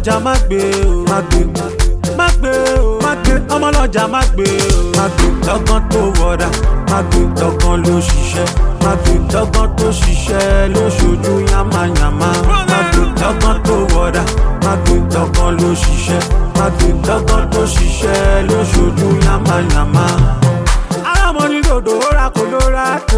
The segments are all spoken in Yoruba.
ọmọlọ́jà má gbé o má gbé má gbé o má gbé ọmọlọ́jà má gbé o má gbé lọ́gán tó wọ̀dà má gbé lọ́gán ló ṣiṣẹ́ má gbé lọ́gán tó ṣiṣẹ́ ló ṣojú yamayama má gbé lọ́gán tó wọ̀dà má gbé lọ́gán ló ṣiṣẹ́ má gbé lọ́gán tó ṣiṣẹ́ ló ṣojú yamayama. alámọ̀ ní dòdò ó ra Colorado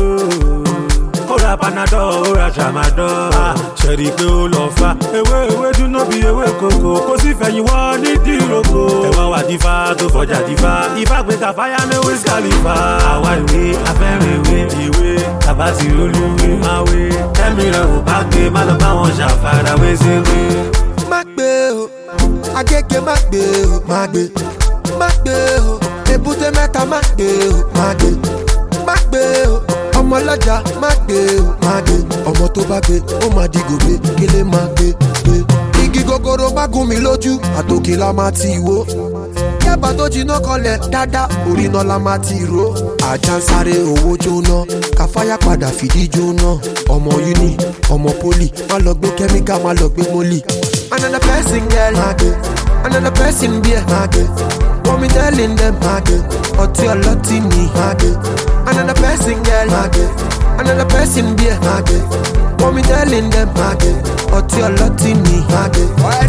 ó ra Panadol ó ra Tramadol ṣẹ̀rí pé ó lọ fa ewé dúná bí ewé kòkó kó sì fẹ̀yìn wọ́n ní dìrókò ẹ̀wọ̀n wà dífá tó fọjà dífá ifá gbé kàfáyà ní Wiz Khalifa àwa ìwé afẹ́rẹ́ ìwé tàbá ti olúwe máa wé tẹ́mi rẹ̀ ò bá gbé má lọ bá wọn ṣàfàrà wé séwé. má gbé o Agége má gbé o má gbé má gbé o Èbúté Mẹ́ta má gbé o má gbé má gbé o ọmọlọ́jà má gbé o má gbé ọmọ tó bá gbé ó má di gòbé kílé má gbé gbé. igi gogoro bá gún mi lójú àtòkè la má ti wó yẹ́bà tó jiná kọlẹ̀ dáadáa orí iná la má ti ró. ajá ń sáré owó jóná káfáyà padà fìdí jóná ọmọ uni ọmọ poli má lọ gbé kẹ́míkà má lọ gbé mólì. another person girl má gbé another person beer má gbé wọ́n mi telling them má gbé ọtí ọlọ́tí ni má gbé. another person girl má gbé another person beer má gbé wọ́n mi telling them má gbé ọtí ọlọ́tí ni má gbé.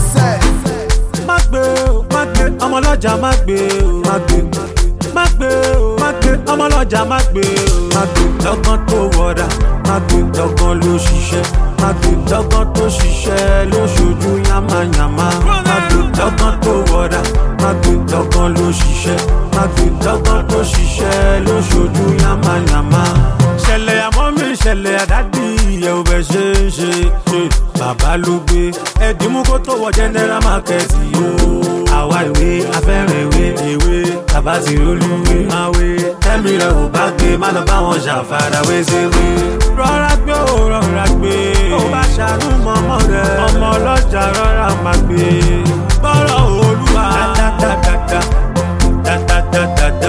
má gbé o má gbé ọmọlọ́jà má gbé o má gbé má gbé o má gbé ọmọlọ́jà má gbé o má gbé lọ́gán tó wọ̀dà má gbé lọ́gán ló ṣiṣẹ́ má gbé lọ́gán tó ṣiṣẹ́ ló ṣojú yamayama má gbé lọ́gán tó wọ̀dà má gbé lọ́gán ló ṣiṣẹ́ má gbé lọ́gán tó ṣiṣẹ́ ló ṣojú yamayama. ṣẹlẹ̀ àmọ́ mi ṣẹlẹ̀ àdádì ìyẹ̀ ò bẹ̀ ṣe ń ṣe bàbá ló gbé ẹ̀dínmú kó tó wọ general market o. àwa ìwé afẹ́rẹ́ ìwé tàbá ti olúwe máa wé tẹ́mi rẹ̀ ò bá gbé má lọ bá wọn ṣàfàrà wé séwé. rọra gbé o rọra gbé ó bá ṣàánú mọ́mọ́ rẹ̀ ọmọ ọlọ́jà rọra máa gbé bọ́rọ̀ olúwa dáadáa.